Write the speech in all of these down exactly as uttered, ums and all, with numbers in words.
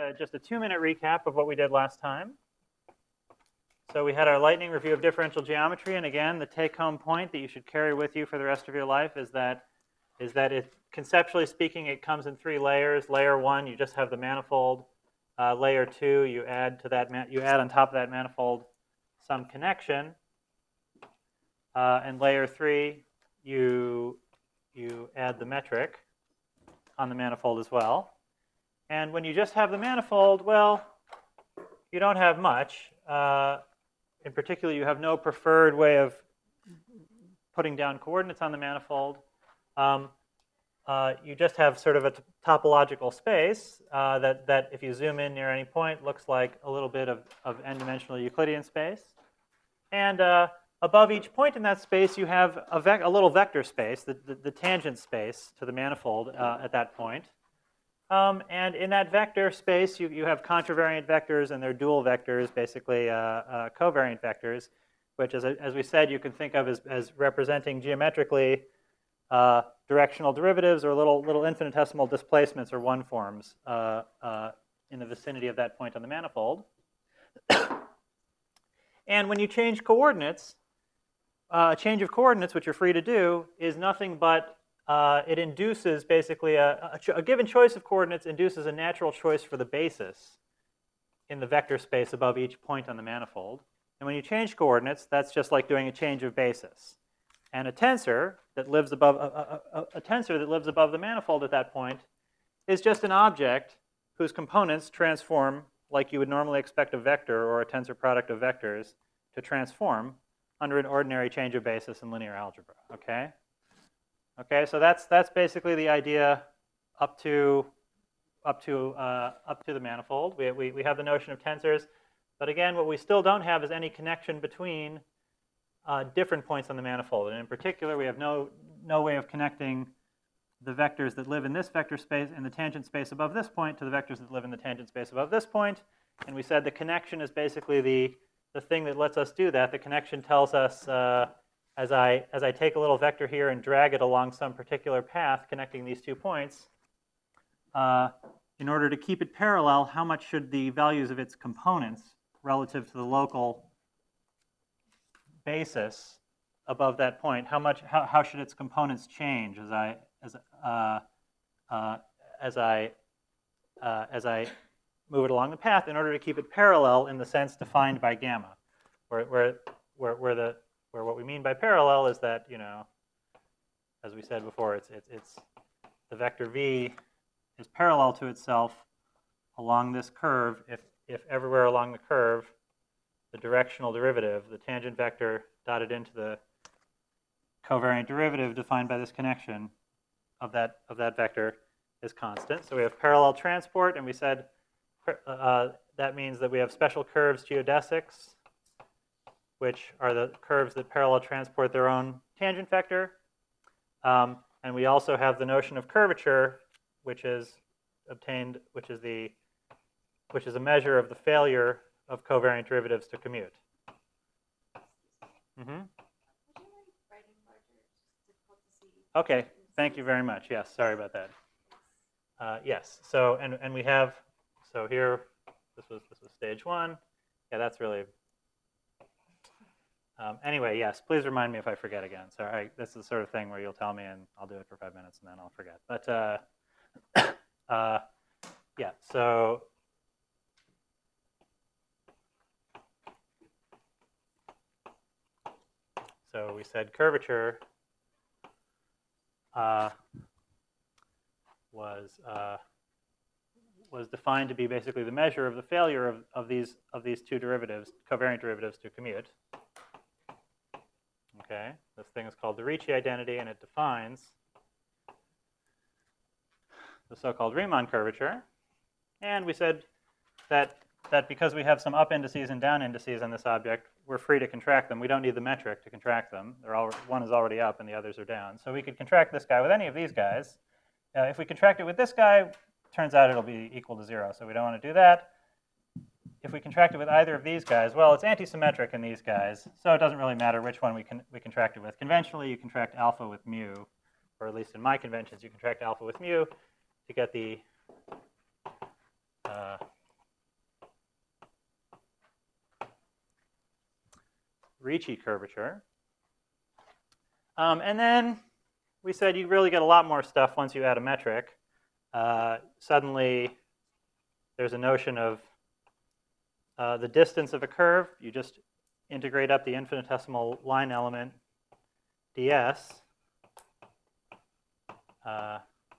a, just a two-minute recap of what we did last time. So we had our lightning review of differential geometry, and again, the take-home point that you should carry with you for the rest of your life is that, is that it, conceptually speaking, it comes in three layers. Layer one, you just have the manifold. Uh, layer two, you add to that, you add on top of that manifold some connection. Uh, and layer three, you, you add the metric on the manifold as well. And when you just have the manifold, well, you don't have much. Uh, in particular, you have no preferred way of putting down coordinates on the manifold. Um, uh, you just have sort of a topological space uh, that, that, if you zoom in near any point, looks like a little bit of, of n-dimensional Euclidean space. And uh, above each point in that space, you have a, vec a little vector space, the, the, the tangent space to the manifold uh, at that point. Um, and in that vector space, you, you have contravariant vectors, and they're dual vectors, basically uh, uh, covariant vectors, which, as, as we said, you can think of as, as representing geometrically uh, directional derivatives or little, little infinitesimal displacements or one forms uh, uh, in the vicinity of that point on the manifold. And when you change coordinates, uh, a change of coordinates, which you're free to do, is nothing but uh, it induces basically a, a, a given choice of coordinates induces a natural choice for the basis in the vector space above each point on the manifold. And when you change coordinates, that's just like doing a change of basis. And a tensor that lives above a, a, a, a tensor that lives above the manifold at that point is just an object whose components transform like you would normally expect a vector or a tensor product of vectors to transform under an ordinary change of basis in linear algebra. Okay. Okay. So that's that's basically the idea up to up to uh, up to the manifold. We, we we have the notion of tensors, but again, what we still don't have is any connection between uh, different points on the manifold. And in particular, we have no no way of connecting the vectors that live in this vector space in the tangent space above this point to the vectors that live in the tangent space above this point. And we said the connection is basically the the thing that lets us do that. The connection tells us uh, as I as I take a little vector here and drag it along some particular path connecting these two points, uh, in order to keep it parallel, how much should the values of its components relative to the local basis above that point, how much how, how should its components change as I as uh, uh, as I uh, as I move it along the path in order to keep it parallel in the sense defined by gamma, where where where, where the where what we mean by parallel is that, you know, as we said before, it's it's it's the vector v is parallel to itself along this curve if if everywhere along the curve the directional derivative, the tangent vector dotted into the covariant derivative defined by this connection of that of that vector is constant. So we have parallel transport, and we said uh, that means that we have special curves geodesics, which are the curves that parallel transport their own tangent vector. Um, and we also have the notion of curvature, which is obtained, which is the which is a measure of the failure of covariant derivatives to commute. Mm-hmm. Okay, thank you very much. Yes, sorry about that. Uh, yes, so and and we have so here this was this was stage one. Yeah, that's really. Um, anyway, yes, please remind me if I forget again. So I, this is the sort of thing where you'll tell me and I'll do it for five minutes and then I'll forget. But uh, uh, yeah, so. So we said curvature uh, was uh, was defined to be basically the measure of the failure of, of these of these two derivatives, covariant derivatives, to commute. Okay, this thing is called the Ricci identity, and it defines the so-called Riemann curvature. And we said that that because we have some up indices and down indices on this object, we're free to contract them. We don't need the metric to contract them. They're all, one is already up and the others are down. So we could contract this guy with any of these guys. Uh, if we contract it with this guy, turns out it'll be equal to zero, so we don't want to do that. If we contract it with either of these guys, well, it's anti-symmetric in these guys, so it doesn't really matter which one we, can, we contract it with. Conventionally, you contract alpha with mu, or at least in my conventions, you contract alpha with mu to get the uh, Ricci curvature. Um, and then we said you really get a lot more stuff once you add a metric. Uh, suddenly, there's a notion of uh, the distance of a curve. You just integrate up the infinitesimal line element ds uh,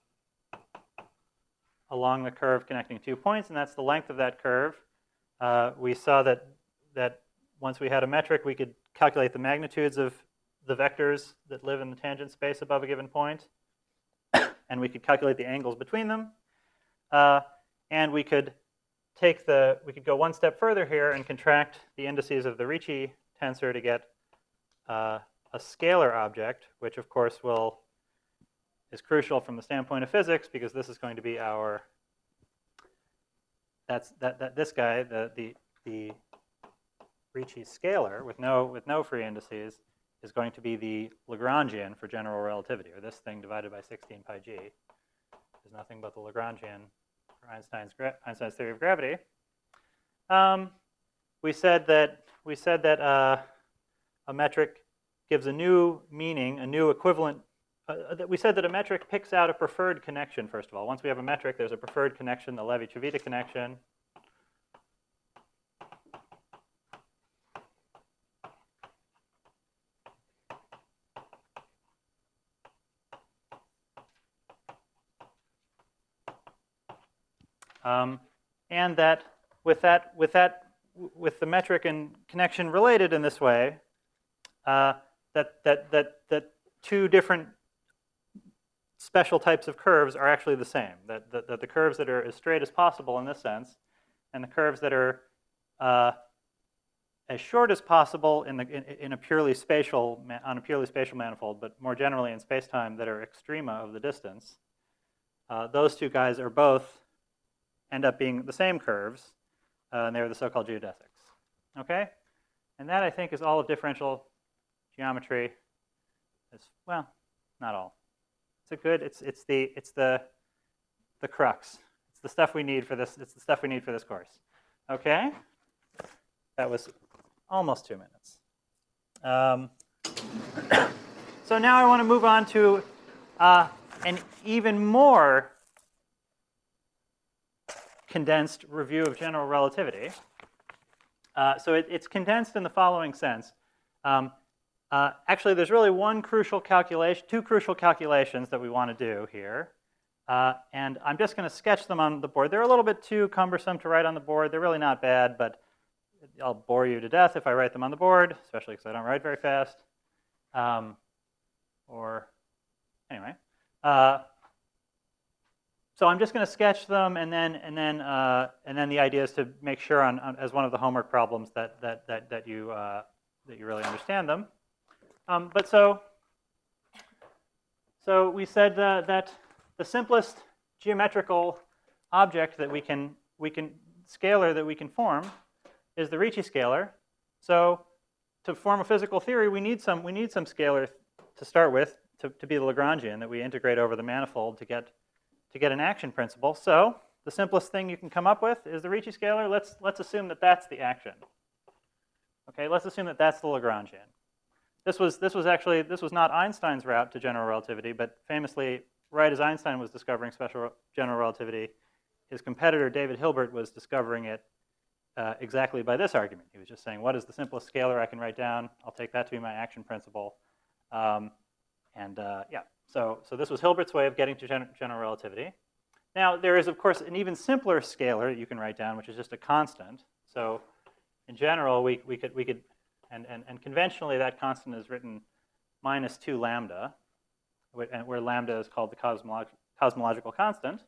along the curve connecting two points, and that's the length of that curve. Uh, we saw that that once we had a metric, we could calculate the magnitudes of the vectors that live in the tangent space above a given point, and we could calculate the angles between them. Uh, and we could take the we could go one step further here and contract the indices of the Ricci tensor to get uh, a scalar object, which of course will is crucial from the standpoint of physics, because this is going to be our that's that that this guy the the the Ricci scalar with no with no free indices is going to be the Lagrangian for general relativity, or this thing divided by sixteen pi g is nothing but the Lagrangian for Einstein's Einstein's theory of gravity. Um, we said that we said that uh, a metric gives a new meaning, a new equivalent. Uh, that we said that a metric picks out a preferred connection. First of all, once we have a metric, there's a preferred connection, the Levi-Civita connection. Um, and that with that with that with the metric and connection related in this way, uh, that that that that two different special types of curves are actually the same. That, that that the curves that are as straight as possible in this sense, and the curves that are uh, as short as possible in the in, in a purely spatial on a purely spatial manifold, but more generally in spacetime that are extrema of the distance. Uh, those two guys are both end up being the same curves, uh, and they're the so-called geodesics. Okay, and that I think is all of differential geometry. It's, well, not all. It's a good. It's it's the it's the the crux. It's the stuff we need for this. It's the stuff we need for this course. Okay, that was almost two minutes. Um, so now I want to move on to uh, an even more condensed review of general relativity. Uh, so it, it's condensed in the following sense. Um, uh, actually, there's really one crucial calculation, two crucial calculations that we want to do here. Uh, and I'm just going to sketch them on the board. They're a little bit too cumbersome to write on the board. They're really not bad, but I'll bore you to death if I write them on the board, especially because I don't write very fast. Um, or anyway. Uh, So I'm just going to sketch them, and then and then uh, and then the idea is to make sure, on, on as one of the homework problems, that that that that you uh, that you really understand them. Um, but so so we said uh, that the simplest geometrical object that we can we can scalar that we can form is the Ricci scalar. So to form a physical theory, we need some we need some scalar to start with to, to be the Lagrangian that we integrate over the manifold to get. to get an action principle. So the simplest thing you can come up with is the Ricci scalar. Let's, let's assume that that's the action. Okay, let's assume that that's the Lagrangian. This was, this was actually, this was not Einstein's route to general relativity, but famously, right as Einstein was discovering special general relativity, his competitor David Hilbert was discovering it uh, exactly by this argument. He was just saying, what is the simplest scalar I can write down? I'll take that to be my action principle. Um, and uh, yeah. So, so this was Hilbert's way of getting to gen general relativity. Now, there is, of course, an even simpler scalar that you can write down, which is just a constant. So, in general, we, we could, we could and, and, and conventionally, that constant is written minus two lambda, where lambda is called the cosmolog cosmological constant.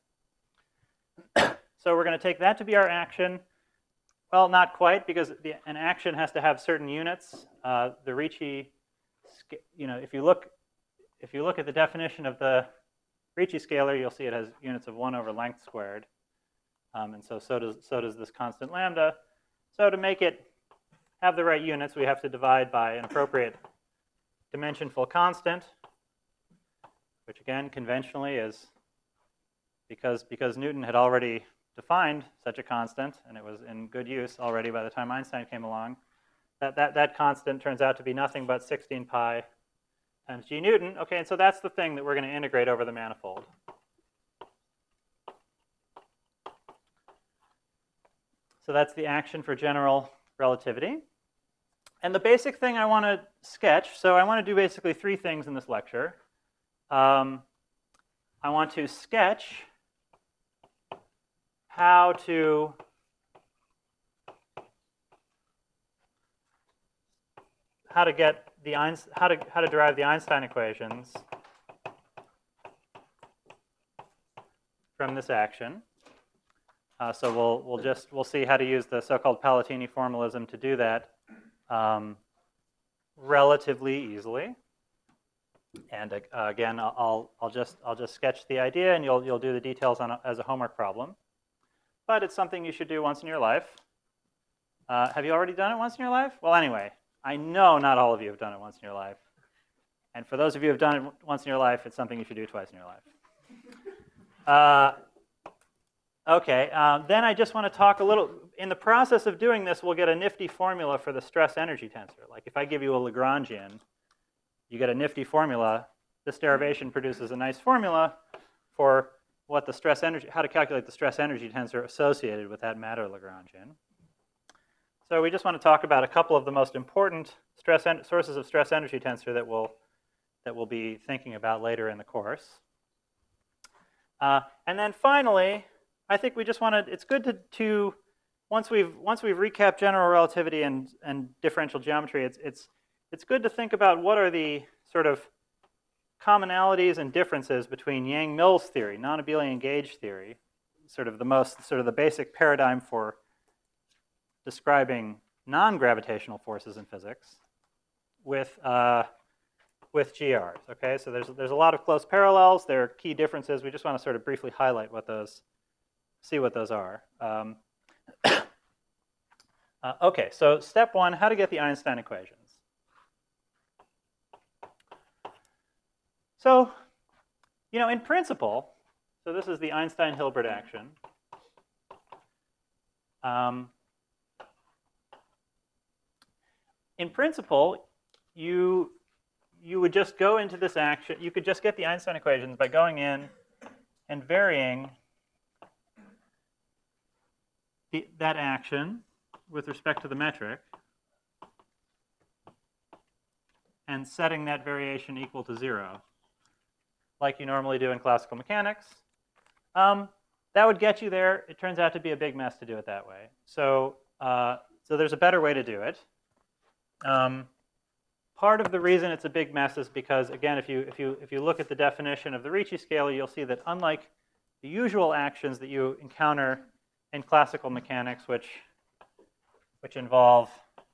So we're going to take that to be our action. Well, not quite, because the, an action has to have certain units. Uh, the Ricci, you know, if you look, If you look at the definition of the Ricci scalar, you'll see it has units of one over length squared. Um, and so, so does, so does this constant lambda. So to make it have the right units, we have to divide by an appropriate dimensionful constant, which again, conventionally is, because, because Newton had already defined such a constant, and it was in good use already by the time Einstein came along, that, that, that constant turns out to be nothing but sixteen pi times g Newton. Okay, and so that's the thing that we're going to integrate over the manifold. So that's the action for general relativity. And the basic thing I want to sketch, so I want to do basically three things in this lecture. Um, I want to sketch how to how to get the Einstein, how to how to derive the Einstein equations from this action. Uh, so we'll we'll just we'll see how to use the so-called Palatini formalism to do that um, relatively easily. And uh, again, I'll I'll just I'll just sketch the idea, and you'll you'll do the details on a, as a homework problem. But it's something you should do once in your life. Uh, have you already done it once in your life? Well, anyway, I know not all of you have done it once in your life. And for those of you who have done it once in your life, it's something you should do twice in your life. Uh, Okay, um, then I just want to talk a little, in the process of doing this, we'll get a nifty formula for the stress energy tensor. Like if I give you a Lagrangian, you get a nifty formula. This derivation produces a nice formula for what the stress energy, how to calculate the stress energy tensor associated with that matter Lagrangian. So we just want to talk about a couple of the most important stress sources of stress energy tensor that we'll, that we'll be thinking about later in the course. Uh, and then finally, I think we just want to, it's good to, to once we've once we've recapped general relativity and, and differential geometry, it's, it's, it's good to think about what are the sort of commonalities and differences between Yang-Mills theory, non-abelian gauge theory, sort of the most, sort of the basic paradigm for describing non-gravitational forces in physics, with, uh, with G Rs, okay? So there's, there's a lot of close parallels. There are key differences. We just want to sort of briefly highlight what those see what those are. Um, uh, okay, so step one, how to get the Einstein equations. So, you know, in principle, so this is the Einstein-Hilbert action. Um, in principle, you, you would just go into this action, you could just get the Einstein equations by going in and varying The, that action with respect to the metric and setting that variation equal to zero, like you normally do in classical mechanics. Um, that would get you there. It turns out to be a big mess to do it that way. So, uh, so there's a better way to do it. Um, part of the reason it's a big mess is because, again, if you, if you, if you look at the definition of the Ricci scale, you'll see that unlike the usual actions that you encounter in classical mechanics, which, which involve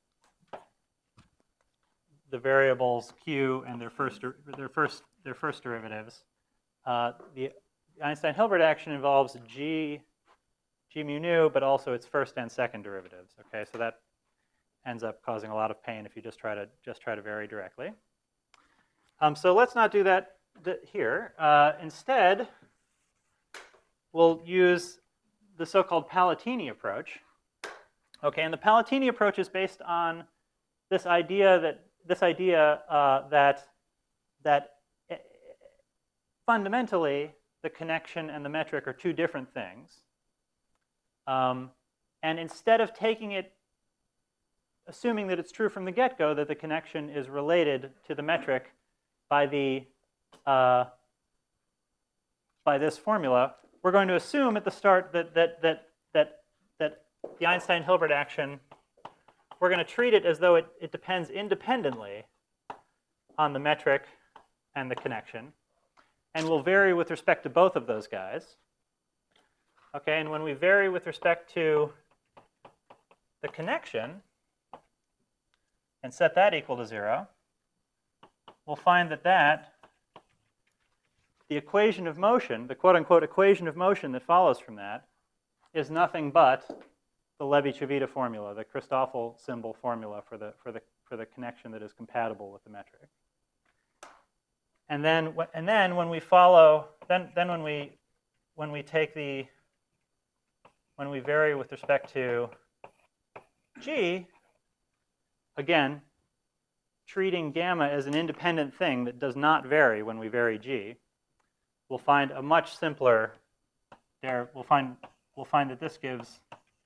the variables q and their first, their first, their first derivatives, uh, the Einstein-Hilbert action involves g, g mu nu, but also its first and second derivatives. Okay, so that ends up causing a lot of pain if you just try to just try to vary directly. Um, so let's not do that here. Uh, instead, we'll use the so-called Palatini approach. Okay, and the Palatini approach is based on this idea that this idea uh, that that fundamentally the connection and the metric are two different things. Um, and instead of taking it, assuming that it's true from the get-go that the connection is related to the metric by the uh, by this formula, we're going to assume at the start that that that that that the Einstein-Hilbert action, we're going to treat it as though it, it depends independently on the metric and the connection, and will vary with respect to both of those guys. Okay, and when we vary with respect to the connection and set that equal to zero, we'll find that that the equation of motion, the quote-unquote equation of motion that follows from that, is nothing but the Levi-Civita formula, the Christoffel symbol formula for the for the for the connection that is compatible with the metric. And then and then when we follow, then then when we when we take the when we vary with respect to g, again, treating gamma as an independent thing that does not vary when we vary g, we'll find a much simpler there. We'll find we'll find that this gives.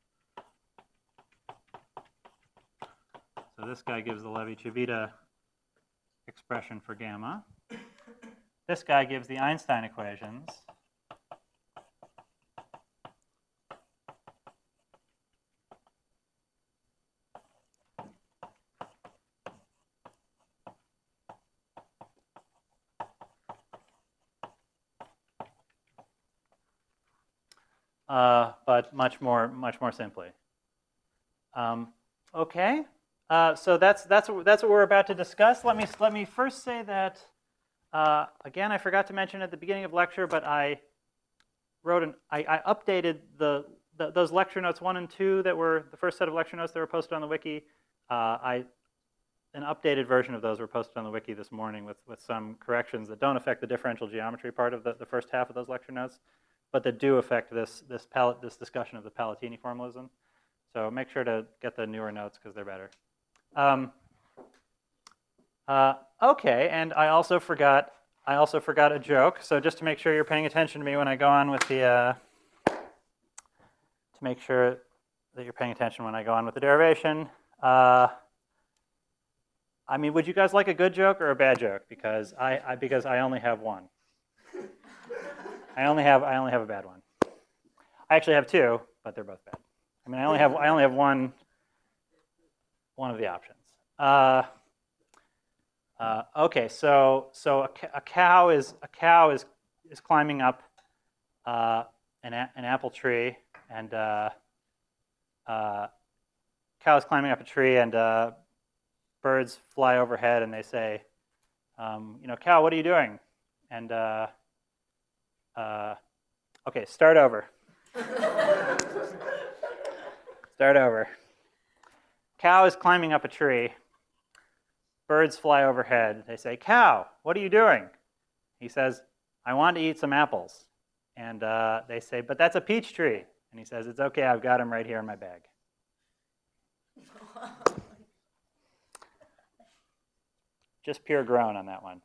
So this guy gives the Levi-Civita expression for gamma. This guy gives the Einstein equations. Uh, but much more, much more simply. Um, okay, uh, so that's that's what, that's what we're about to discuss. Let me let me first say that uh, again. I forgot to mention at the beginning of lecture, but I wrote an I, I updated the, the those lecture notes one and two that were the first set of lecture notes that were posted on the wiki. Uh, I an updated version of those were posted on the wiki this morning with with some corrections that don't affect the differential geometry part of the, the first half of those lecture notes, but that do affect this this palette this discussion of the Palatini formalism. So make sure to get the newer notes because they're better. Um, uh, okay, and I also forgot I also forgot a joke. So just to make sure you're paying attention to me when I go on with the uh, to make sure that you're paying attention when I go on with the derivation. Uh, I mean, would you guys like a good joke or a bad joke? Because I, I because I only have one. I only have I only have a bad one. I actually have two, but they're both bad. I mean, I only have I only have one one of the options. Uh, uh, okay, so so a, a cow is a cow is is climbing up uh, an a, an apple tree, and uh, uh, cow is climbing up a tree, and uh, birds fly overhead, and they say, um, you know, cow, what are you doing? And uh, uh, okay, start over. Start over. Cow is climbing up a tree. Birds fly overhead. They say, cow, what are you doing? He says, I want to eat some apples. And uh, they say, but that's a peach tree. And he says, it's okay, I've got them right here in my bag. Just pure groan on that one.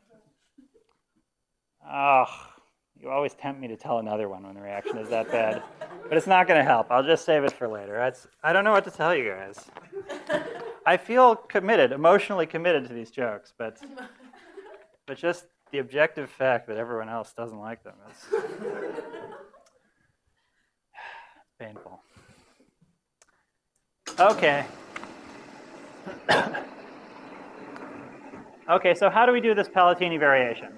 Oh, you always tempt me to tell another one when the reaction is that bad. But it's not going to help. I'll just save it for later. It's, I don't know what to tell you guys. I feel committed, emotionally committed to these jokes, but, but just the objective fact that everyone else doesn't like them is painful. Okay. Okay, so how do we do this Palatini variation?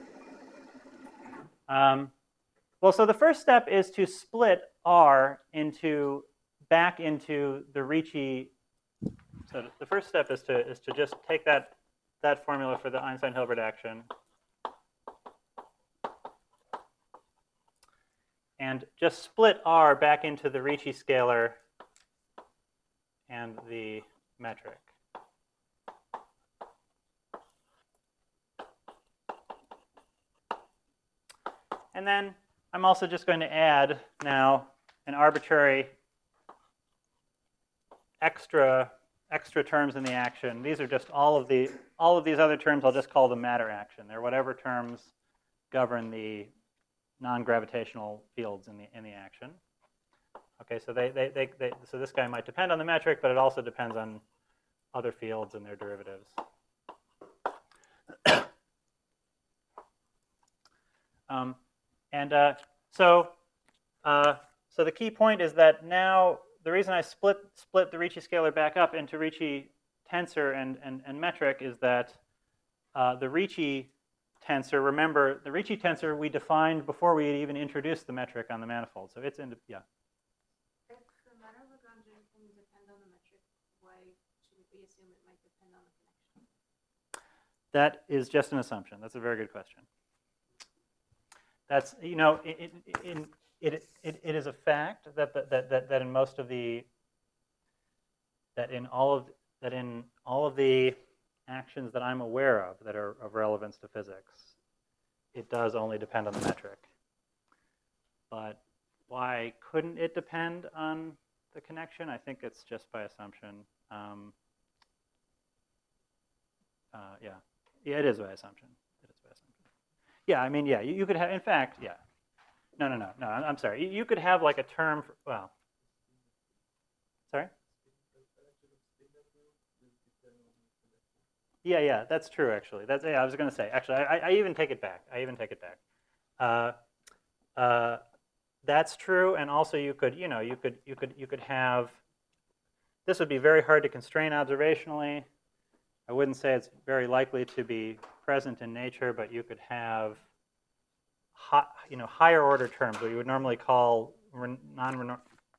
Um, well, so the first step is to split R into back into the Ricci. So the first step is to is to just take that that formula for the Einstein-Hilbert action and just split R back into the Ricci scalar and the metric. And then I'm also just going to add now an arbitrary extra extra terms in the action. These are just all of the all of these other terms. I'll just call them matter action. They're whatever terms govern the non-gravitational fields in the in the action. Okay, so they, they they they so this guy might depend on the metric, but it also depends on other fields and their derivatives. um, And uh, so, uh, so the key point is that now the reason I split split the Ricci scalar back up into Ricci tensor and and, and metric is that uh, the Ricci tensor. Remember, the Ricci tensor we defined before we had even introduced the metric on the manifold. So it's in yeah. If the matter Lagrangian can depend on the metric, why shouldn't we assume it might depend on the connection? That is just an assumption. That's a very good question. That's, you know, it, it, it, it, it is a fact that, that, that, that in most of the, that in all of, that in all of the actions that I'm aware of that are of relevance to physics, it does only depend on the metric. But why couldn't it depend on the connection? I think it's just by assumption. Um, Uh, yeah, yeah, it is by assumption. It is by assumption. Yeah, I mean, yeah, you, you could have. In fact, yeah. No, no, no, no. I'm, I'm sorry. You, you could have like a term. For, well, sorry. Yeah, yeah, that's true. Actually, that's yeah. I was going to say. Actually, I, I even take it back. I even take it back. Uh, uh, that's true, and also you could, you know, you could, you could, you could have. This would be very hard to constrain observationally. I wouldn't say it's very likely to be present in nature, but you could have, high, you know, higher order terms, what you would normally call non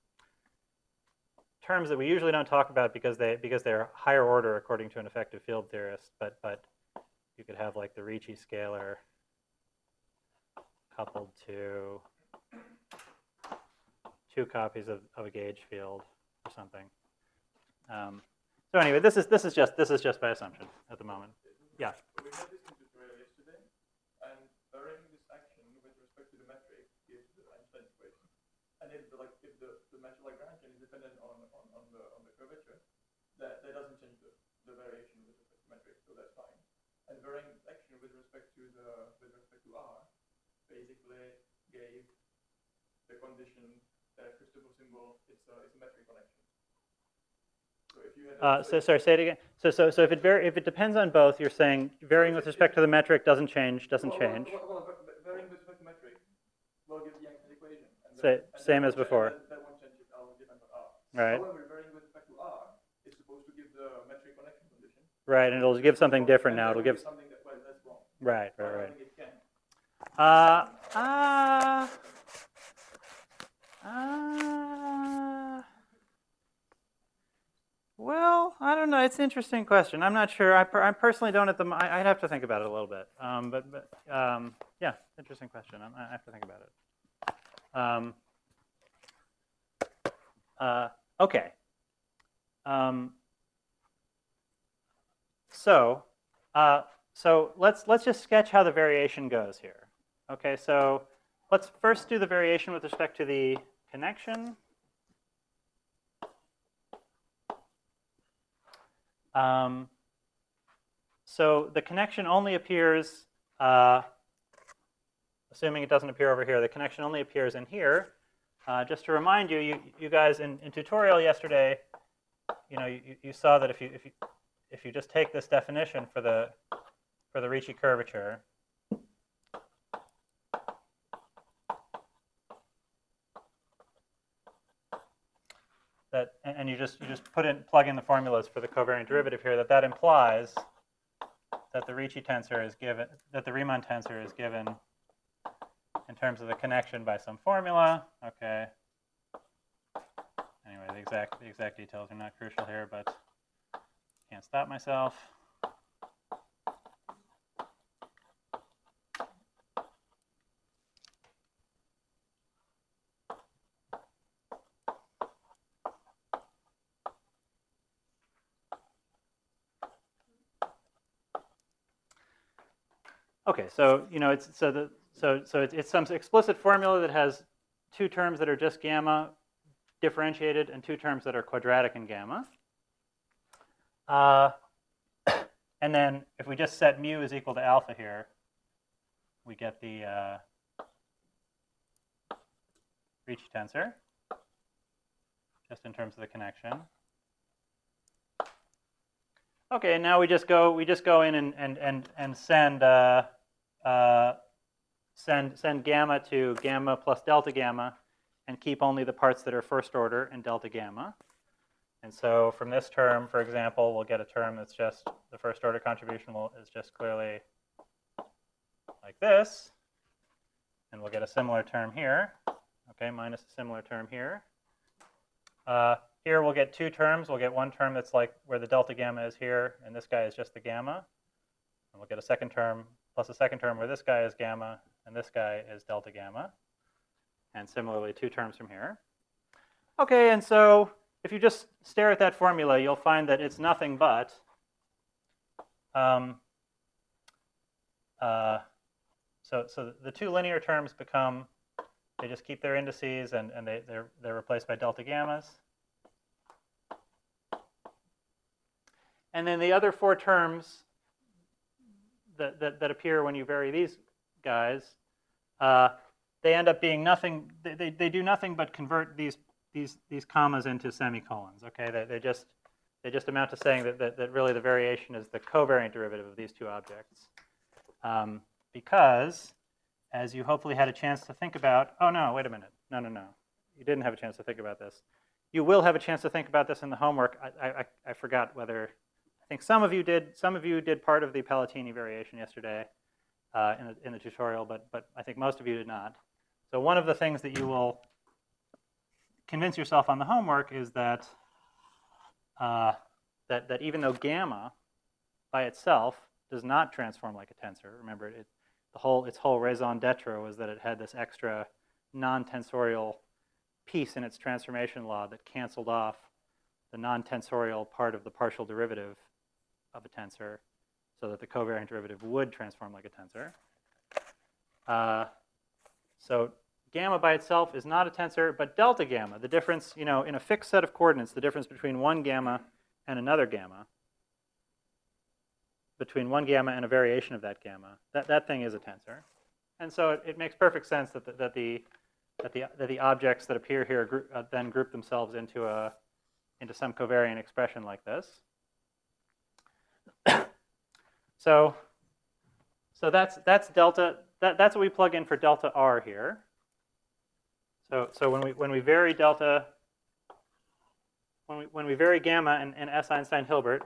terms that we usually don't talk about because they because they're higher order according to an effective field theorist. But but you could have like the Ricci scalar coupled to two copies of, of a gauge field or something. Um, so anyway, this is this is just this is just by assumption at the moment. Yeah. We had this in tutorial yesterday, and varying this action with respect to the metric gives the Einstein equation. And if the like if the, the metric Lagrangian is dependent on, on, on the on the curvature, that, that doesn't change the, the variation with respect to metric, so that's fine. And varying this action with respect to the with respect to R basically gave the condition that Christoffel symbol it's a it's a metric connection. So if you had a, Uh, so sorry, say it again. So so so if it vary, if it depends on both, you're saying varying with respect to the metric doesn't change, doesn't well, change. Well, well, well, varying with respect to metric will give the Einstein equation. And Say, that, and same that as before. That, that won't change it. I'll depend on R. Right. However, varying with respect to R is supposed to give the metric connection condition. Right, and it'll give something different and now. It'll give something that well, that's wrong. Right, right, I don't right. think it can. Uh, uh, uh, well, I don't know. It's an interesting question. I'm not sure. I, per, I personally don't at the. I, I'd have to think about it a little bit. Um, but but um, yeah, interesting question. I, I have to think about it. Um, uh, okay. Um, so uh, so let's let's just sketch how the variation goes here. Okay, so let's first do the variation with respect to the connection. Um, so the connection only appears, uh, assuming it doesn't appear over here, the connection only appears in here. Uh, just to remind you, you, you guys in, in tutorial yesterday, you know, you, you saw that if you if you if you just take this definition for the for the Ricci curvature, that and you just you just put in plug in the formulas for the covariant derivative here, that that implies that the Ricci tensor is given, that the Riemann tensor is given in terms of the connection by some formula. Okay. Anyway, the exact the exact details are not crucial here, but can't stop myself. Okay, so you know it's so the so so it's, it's some explicit formula that has two terms that are just gamma differentiated and two terms that are quadratic in gamma. Uh, and then if we just set mu is equal to alpha here, we get the uh, Ricci tensor, just in terms of the connection. Okay, and now we just go we just go in and and and and send uh, uh, send send gamma to gamma plus delta gamma, and keep only the parts that are first order in delta gamma. And so from this term, for example, we'll get a term that's just the first order contribution will, is just clearly like this, and we'll get a similar term here. Okay, minus a similar term here. Uh, Here we'll get two terms. We'll get one term that's like where the delta gamma is here, and this guy is just the gamma. And we'll get a second term plus a second term where this guy is gamma, and this guy is delta gamma. And similarly, two terms from here. Okay, and so if you just stare at that formula, you'll find that it's nothing but um, uh, so so the two linear terms become, they just keep their indices, and, and they, they're, they're replaced by delta gammas. And then the other four terms that, that, that appear when you vary these guys, uh, they end up being nothing, they, they, they do nothing but convert these, these, these commas into semicolons, okay? They, they, just, they just amount to saying that, that, that really the variation is the covariant derivative of these two objects. Um, because, as you hopefully had a chance to think about, oh no, wait a minute, no, no, no. You didn't have a chance to think about this. You will have a chance to think about this in the homework. I, I, I forgot whether, I think some of you did, some of you did part of the Palatini variation yesterday uh, in, the, in the tutorial, but, but I think most of you did not. So one of the things that you will convince yourself on the homework is that, uh, that, that even though gamma by itself does not transform like a tensor, remember it, the whole, its whole raison d'etre was that it had this extra non-tensorial piece in its transformation law that canceled off the non-tensorial part of the partial derivative of a tensor so that the covariant derivative would transform like a tensor. Uh, so gamma by itself is not a tensor, but delta gamma, the difference, you know, in a fixed set of coordinates, the difference between one gamma and another gamma, between one gamma and a variation of that gamma, that, that thing is a tensor. And so it, it makes perfect sense that the, that the, that the, that the objects that appear here group, uh, then group themselves into, a, into some covariant expression like this. so so that's, that's delta, that, that's what we plug in for delta R here. So, so when, we, when we vary delta, when we, when we vary gamma in, in S Einstein-Hilbert,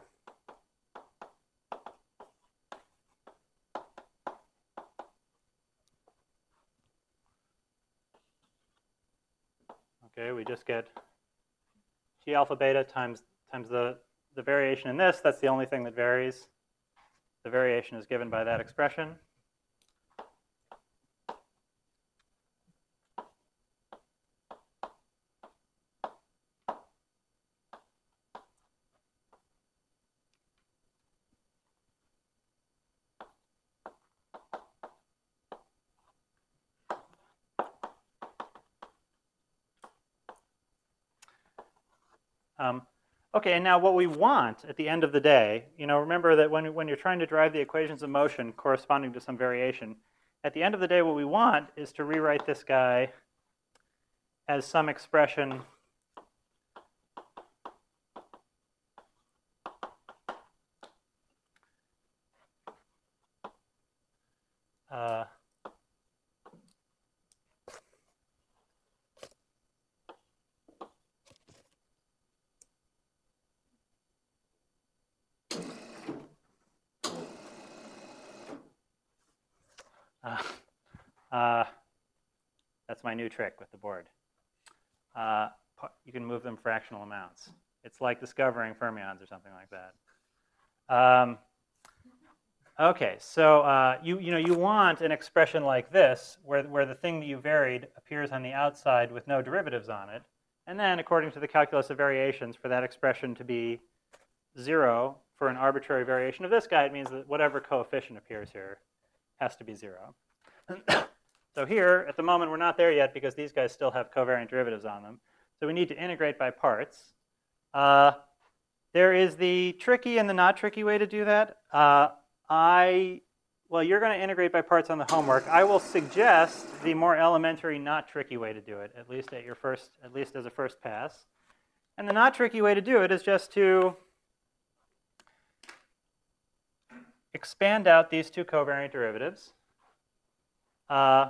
okay, we just get G alpha beta times, times the, the variation in this. That's the only thing that varies. The variation is given by that expression. Um, okay, and now what we want at the end of the day, you know, remember that when, when you're trying to derive the equations of motion corresponding to some variation, at the end of the day what we want is to rewrite this guy as some expression uh, Uh, uh, that's my new trick with the board. Uh, you can move them fractional amounts. It's like discovering fermions or something like that. Um, okay, so uh, you, you, know, you want an expression like this, where, where the thing that you varied appears on the outside with no derivatives on it. And then, according to the calculus of variations, for that expression to be zero for an arbitrary variation of this guy, it means that whatever coefficient appears here has to be zero. So here, at the moment, we're not there yet because these guys still have covariant derivatives on them. So we need to integrate by parts. Uh, there is the tricky and the not tricky way to do that. Uh, I, well, you're going to integrate by parts on the homework. I will suggest the more elementary, not tricky way to do it, at least at your first, at least as a first pass. And the not tricky way to do it is just to expand out these two covariant derivatives uh,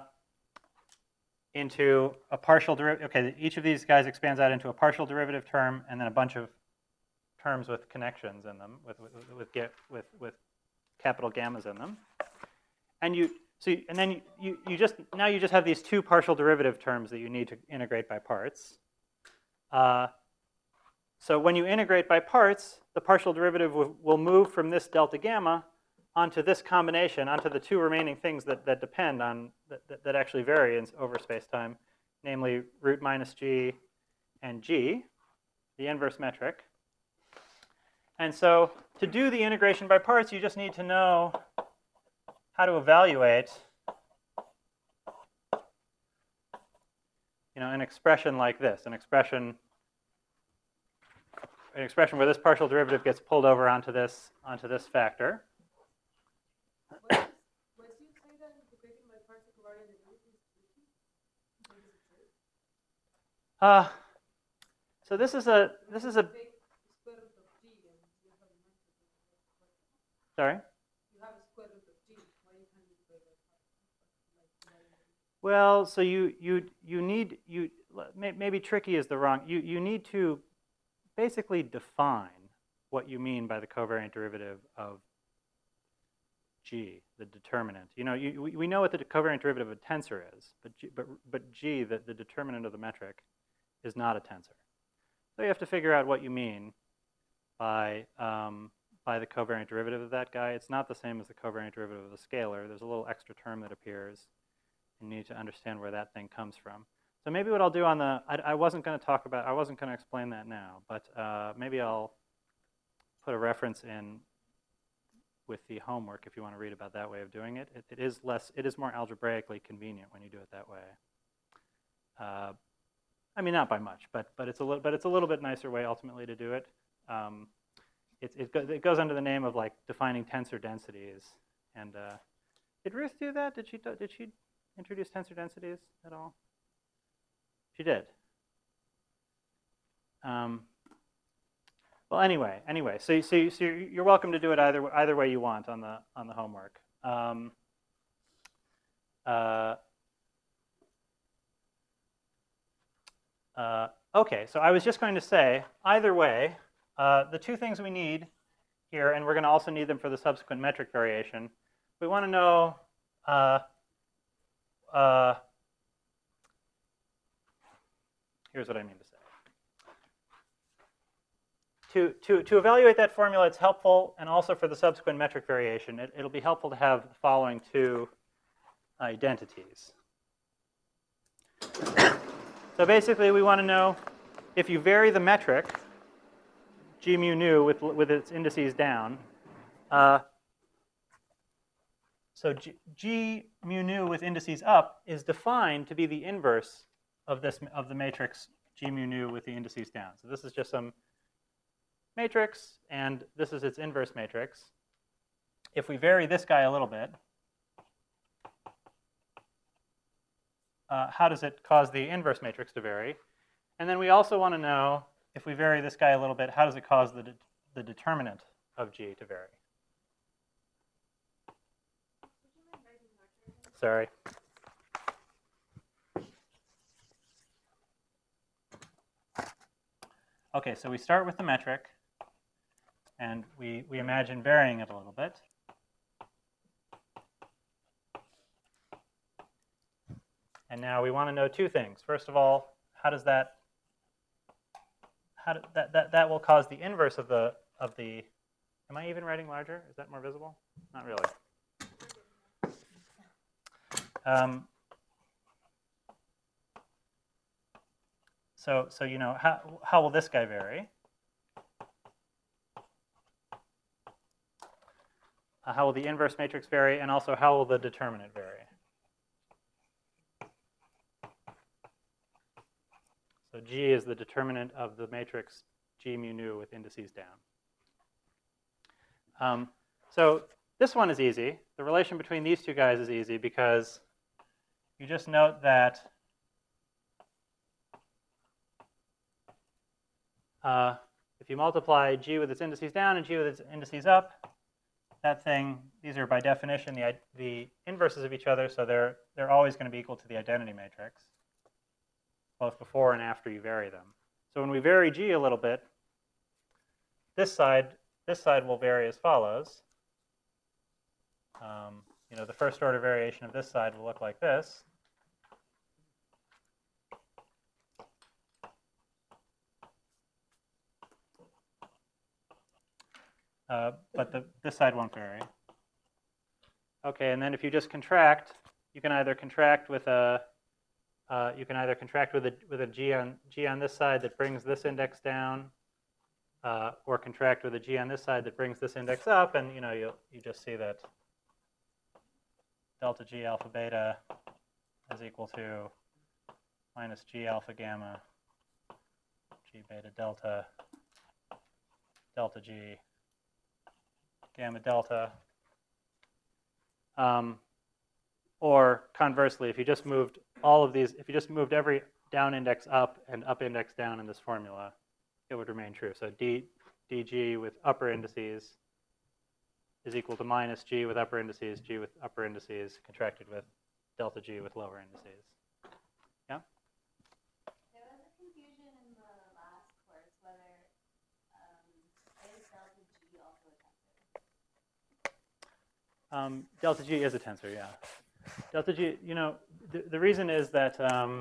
into a partial derivative. Okay, each of these guys expands out into a partial derivative term and then a bunch of terms with connections in them, with with with, with, with, with capital gammas in them. And you so you, and then you, you you just now you just have these two partial derivative terms that you need to integrate by parts. Uh, so when you integrate by parts, the partial derivative will, will move from this delta gamma onto this combination, onto the two remaining things that, that depend on, that, that actually vary in, over space-time, namely root minus g and g, the inverse metric. And so to do the integration by parts, you just need to know how to evaluate, you know, an expression like this, an expression, an expression where this partial derivative gets pulled over onto this, onto this factor. What Uh, so this is a this is a Take square root of g and you have a metric. sorry. You have a square root of g. Why you can't use square root of like Well, so you you you need you maybe tricky is the wrong. You you need to basically define what you mean by the covariant derivative of g, the determinant. You know, you, we, we know what the covariant derivative of a tensor is, but g, but but g, the, the determinant of the metric, is not a tensor. So you have to figure out what you mean by um, by the covariant derivative of that guy. It's not the same as the covariant derivative of a scalar. There's a little extra term that appears. You need to understand where that thing comes from. So maybe what I'll do on the, I, I wasn't going to talk about, I wasn't going to explain that now, but uh, maybe I'll put a reference in with the homework if you want to read about that way of doing it. It, it is less, it is more algebraically convenient when you do it that way. Uh, I mean, not by much, but but it's a little, but it's a little bit nicer way ultimately to do it. Um, it it, go, it goes under the name of like defining tensor densities. And uh, did Ruth do that? Did she did she introduce tensor densities at all? She did. Um, well, anyway, anyway, so so, so you're welcome to do it either either way you want on the on the homework. Um, uh, uh, okay, so I was just going to say, either way, uh, the two things we need here, and we're going to also need them for the subsequent metric variation. We want to know. Uh, uh, here's what I mean to say. To, to, to evaluate that formula, it's helpful, and also for the subsequent metric variation, it, it'll be helpful to have the following two identities. So basically, we want to know if you vary the metric, g mu nu, with, with its indices down. Uh, so g, g mu nu with indices up is defined to be the inverse of this of the matrix g mu nu with the indices down. So this is just some matrix, and this is its inverse matrix. If we vary this guy a little bit, uh, how does it cause the inverse matrix to vary? And then we also want to know, if we vary this guy a little bit, how does it cause the, de the determinant of G to vary? Sorry. Okay, so we start with the metric, and we, we imagine varying it a little bit. And now we want to know two things. First of all, how does that, how do, that, that, that will cause the inverse of the, of the, am I even writing larger? Is that more visible? Not really. Um, so, so, you know, how, how will this guy vary? Uh, how will the inverse matrix vary? And also, how will the determinant vary? So G is the determinant of the matrix G mu nu with indices down. Um, so this one is easy. The relation between these two guys is easy because you just note that uh, if you multiply G with its indices down and G with its indices up, that thing, these are by definition the, the inverses of each other, so they're, they're always going to be equal to the identity matrix, both before and after you vary them. So when we vary G a little bit, this side, this side will vary as follows. Um, you know, the first order variation of this side will look like this. Uh, but the, this side won't vary. Okay, and then if you just contract, you can either contract with a Uh, you can either contract with a with a g on g on this side that brings this index down, uh, or contract with a g on this side that brings this index up, and you know you you just see that delta g alpha beta is equal to minus g alpha gamma g beta delta delta g gamma delta. Um, or conversely, if you just moved all of these, if you just moved every down index up and up index down in this formula, it would remain true. So d, dg with upper indices is equal to minus g with upper indices, g with upper indices contracted with delta g with lower indices. Yeah? There was a confusion in the last course whether um, is delta G also a tensor? Um, delta g is a tensor, yeah. Delta g, you know, the, the reason is that um,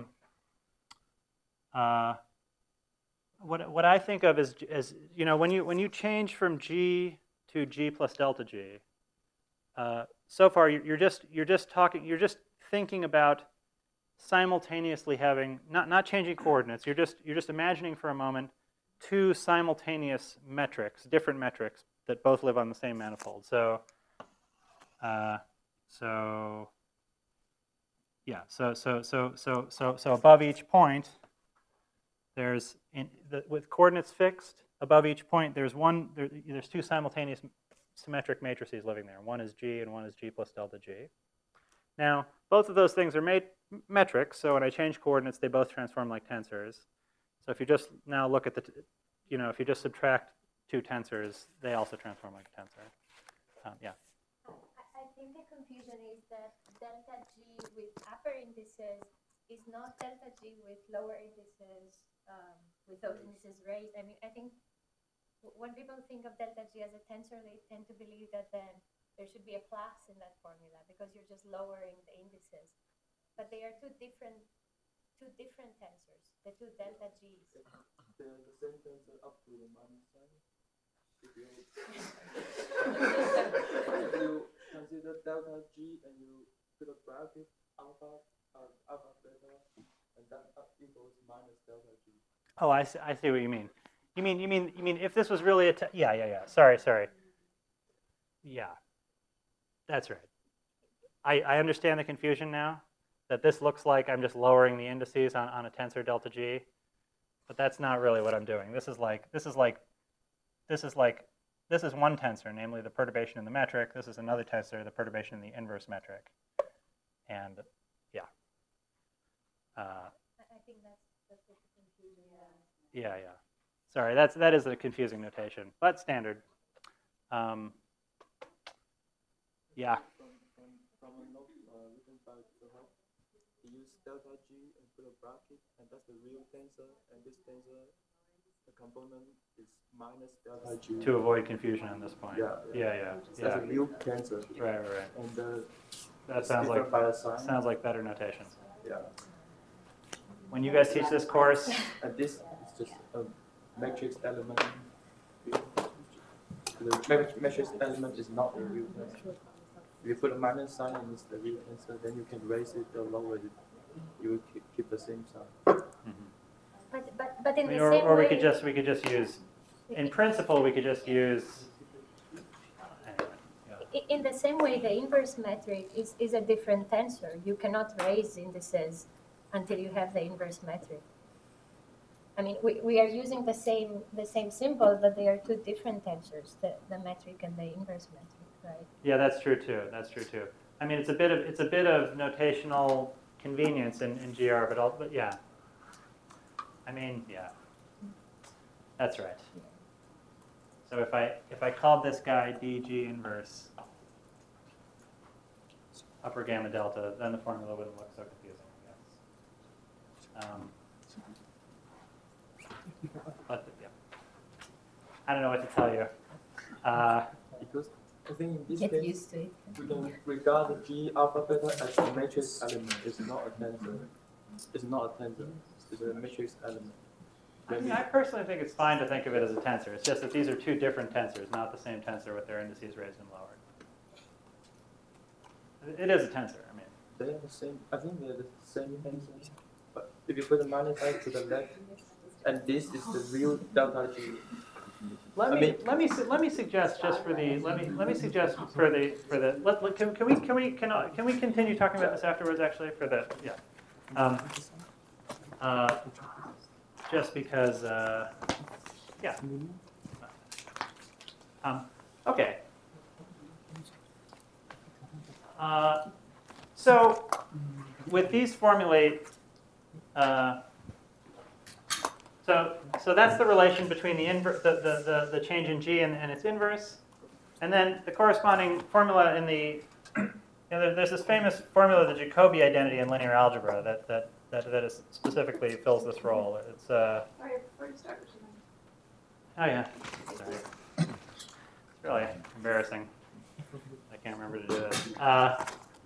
uh, what, what I think of as, as, you know, when you, when you change from g to g plus delta g, uh, so far you're just, you're just talking, you're just thinking about simultaneously having, not, not changing coordinates, you're just, you're just imagining for a moment two simultaneous metrics, different metrics that both live on the same manifold. So, uh, so, yeah, so, so, so, so, so, so above each point, there's, in the, with coordinates fixed, above each point, there's one, there, there's two simultaneous symmetric matrices living there. One is G and one is G plus delta G. Now, both of those things are made metrics, so when I change coordinates, they both transform like tensors. So if you just now look at the, you know, if you just subtract two tensors, they also transform like a tensor. Um, yeah. I think the confusion is that delta G with upper indices is not delta G with lower indices, um, with those indices raised. I mean, I think when people think of delta G as a tensor, they tend to believe that then there should be a plus in that formula because you're just lowering the indices. But they are two different, two different tensors, the two delta G's. They're the same tensor up to the minus sign. If you, if you consider delta G and you put a bracket alpha, uh, alpha beta, and that up equals minus delta G. Oh, I see, I see what you mean. You mean, you mean, you mean if this was really a, te yeah, yeah, yeah, sorry, sorry. Yeah, that's right. I, I understand the confusion now, that this looks like I'm just lowering the indices on, on a tensor delta G, but that's not really what I'm doing. This is like, this is like, this is like, this is one tensor, namely the perturbation in the metric. This is another tensor, the perturbation in the inverse metric. And yeah. Uh, I think that's, that's what the confusion is. yeah, yeah. Sorry, that's, that is a confusing notation, but standard. Um, yeah. From, from, from a note uh, written by Zohar, he used delta G and put a bracket, and that's the real tensor, and this tensor, the component is minus delta G. To avoid confusion on this point. Yeah, yeah, yeah. That's yeah. a real tensor. Right, right, right. And the That sounds like, by the sign. sounds like better notation. Yeah. When you guys teach this course, And this is just a matrix element. The mat- matrix element is not the real tensor. If you put a minus sign and it's the real tensor, then you can raise it or lower it. You will keep, keep the same sign. mhm. But, but, but in I mean, the or, same or way, we could just we could just use, in principle, we could just use. Anyway, yeah. I- in the same way, the inverse metric is, is a different tensor. You cannot raise indices until you have the inverse metric. I mean, we, we are using the same the same symbol, but they are two different tensors, the, the metric and the inverse metric, right? Yeah, that's true too. That's true too. I mean, it's a bit of it's a bit of notational convenience in, in G R, but all, but yeah. I mean, yeah. That's right. So if I if I called this guy D G inverse upper gamma delta, then the formula wouldn't look so confusing, I guess. Um, but yeah, I don't know what to tell you. Uh, Because I think in this Get case, used to it. we can regard the G alpha beta as a matrix element. It's not a tensor. It's not a tensor. It's a matrix element. I mean, I personally think it's fine to think of it as a tensor. It's just that these are two different tensors, not the same tensor with their indices raised and lowered. It is a tensor. I mean, They are the same. I think they're the same tensor. But if you put a minus sign to the left, and this is the real delta G. let I me mean- let me su- let me suggest just for the let me let me suggest for the for the let, let can, can we can we can I- can we continue talking about this afterwards? Actually, for the yeah. Um, uh, just because uh, yeah. Um, okay. Uh, so with these formulae, uh, So, so that's the relation between the, inver- the, the, the, the change in G and, and its inverse. And then the corresponding formula in the, you know, there, there's this famous formula, the Jacobi identity in linear algebra, that, that, that, that is specifically fills this role. It's, uh, Sorry, before you start, would you mind? oh yeah, sorry. It's really embarrassing. I can't remember to do this. Uh,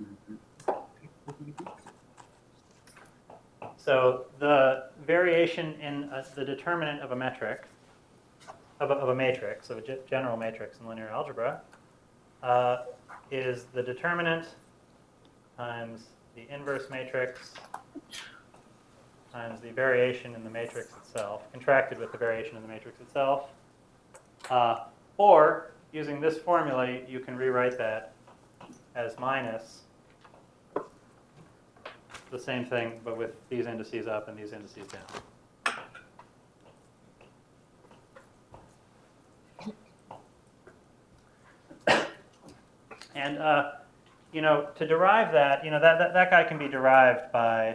so the variation in uh, the determinant of a metric, of a, of a matrix, of a ge- general matrix in linear algebra, uh, is the determinant times the inverse matrix times the variation in the matrix itself, contracted with the variation in the matrix itself. Uh, or, using this formula, you can rewrite that as minus the same thing, but with these indices up and these indices down. And, uh, you know, to derive that, you know, that, that, that guy can be derived by,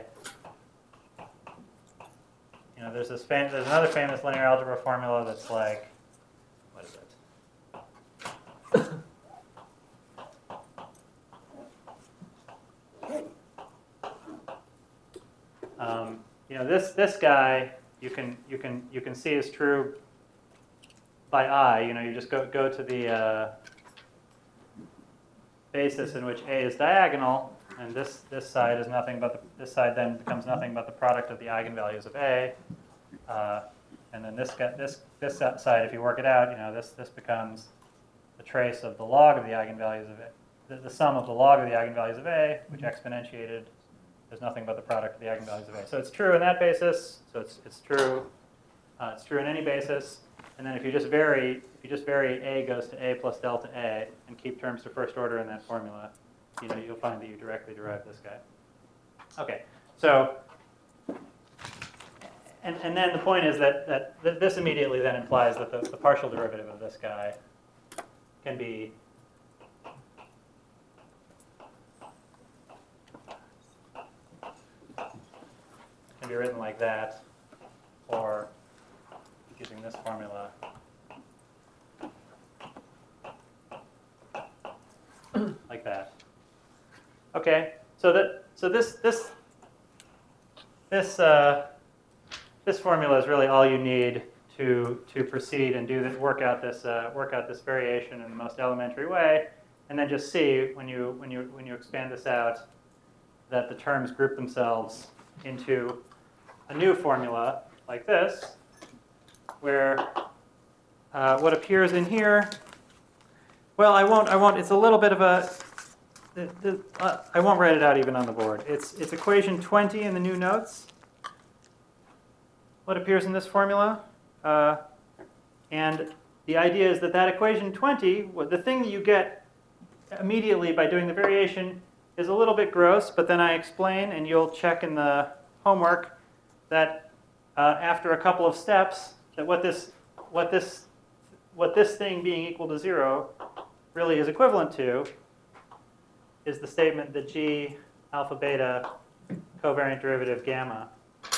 you know, there's this fam- there's another famous linear algebra formula that's like, what is it? Um, you know, this this guy you can you can you can see is true by I. You know, you just go go to the uh, basis in which A is diagonal, and this this side is nothing but the, this side then becomes nothing but the product of the eigenvalues of A, uh, and then this guy, this this side, if you work it out, you know, this this becomes the trace of the log of the eigenvalues of A, the, the sum of the log of the eigenvalues of A, which exponentiated is nothing but the product of the eigenvalues of A. So it's true in that basis. So it's it's true. Uh, it's true in any basis. And then if you just vary, if you just vary A goes to A plus delta A and keep terms to first order in that formula, you know, you'll find that you directly derive this guy. Okay, so, and, and then the point is that, that th this immediately then implies that the, the partial derivative of this guy can be can be written like that, or using this formula. Like that. Okay, so that so this this this uh, this formula is really all you need to to proceed and do this, work out this uh, work out this variation in the most elementary way, and then just see when you when you when you expand this out that the terms group themselves into a new formula like this, where uh, what appears in here. Well, I won't. I won't. It's a little bit of a. The, the, uh, I won't write it out even on the board. It's it's equation twenty in the new notes. What appears in this formula, uh, and the idea is that that equation twenty, the thing that you get immediately by doing the variation, is a little bit gross. But then I explain, and you'll check in the homework, that uh, after a couple of steps, that what this what this what this thing being equal to zero really is equivalent to is the statement that G alpha beta covariant derivative gamma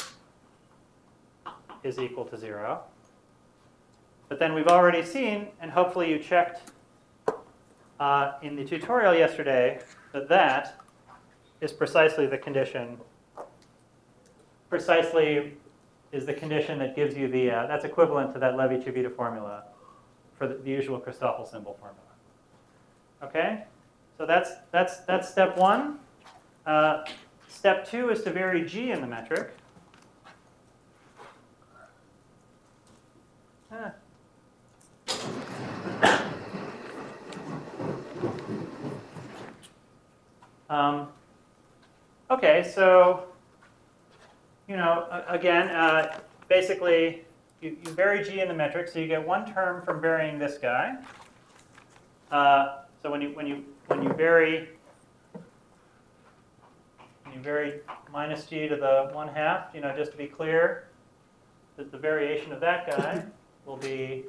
is equal to zero. But then we've already seen, and hopefully you checked uh, in the tutorial yesterday, that that is precisely the condition, precisely is the condition that gives you the, uh, that's equivalent to that Levi-Civita formula for the, the usual Christoffel symbol formula. Okay? So that's, that's, that's step one. Uh, step two is to vary G in the metric. Ah. Um, okay, so, you know, again, uh, basically, you, you vary G in the metric, so you get one term from varying this guy. Uh, so when you when you when you vary when you vary minus G to the one half, you know, just to be clear, that the variation of that guy will be